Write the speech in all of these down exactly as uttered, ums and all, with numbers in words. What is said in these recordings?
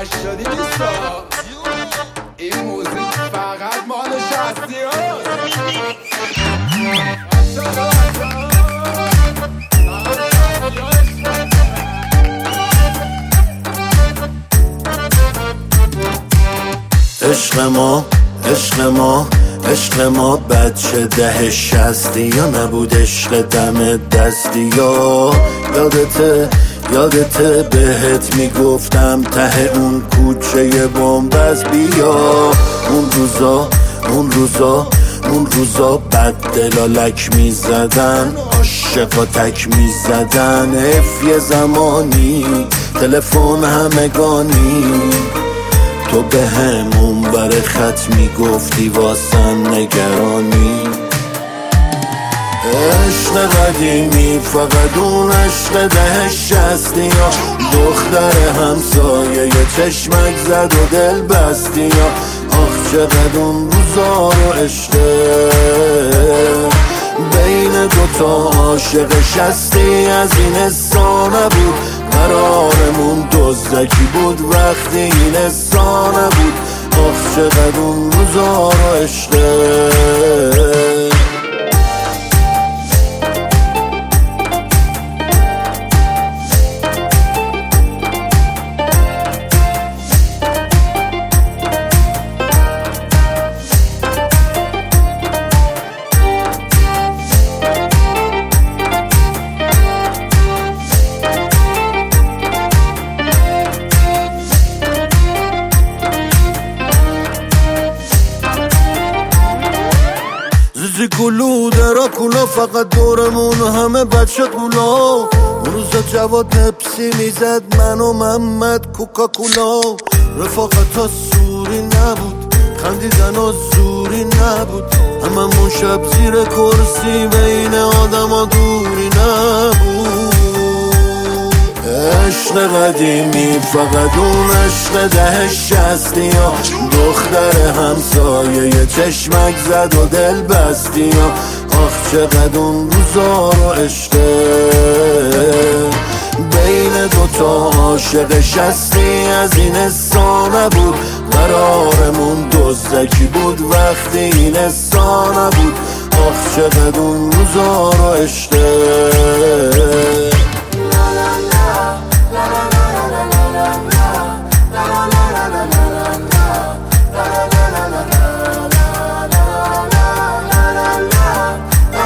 هشتادی نیستا این موزیک فقط مال شستی هست. عشق ما عشق ما عشق ما بچه ده شستی یا نبود عشق دم دستی یا یادته یادته بهت میگفتم ته اون کوچه بنبست بیا. اون روزا اون روزا اون روزا بد دلالک میزدن عاشقا تک میزدن اف یه زمانی تلفن همگانی تو به همون بر خط میگفتی واسم نگرانی. عشق قدیمی فقط اون عشق ده شستی یا دختر همسایه یه چشمک زد و دل بستی یا آخ چقدر اون روزا رو عشقه بین دوتا عاشق شستی از این حسا نبود قرارمون دزدکی بود وقتی این حسا نبود آخ چقدر اون روزا رو عشقه. زیزی کلو درا کلا فقط دورمون همه بچه کولا. اون روزا جواد نپسی میزد من و محمد کوکاکولا. رفاقت ها سوری نبود خندیدن ها زوری نبود هممون شب زیر کرسی بین آدم ها دوری نبود. عشق قدیمی فقط اون عشق ده شستی یا دختر همسایه یه چشمک زد و دل بستی یا آخ چقدر اون روزا رو عشقه بین دوتا عاشق شستی از این حسا نبود قرارمون دزدکی بود وقتی این حسا نبود آخ چقدر اون روزا رو عشقه.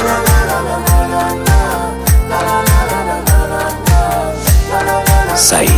Said.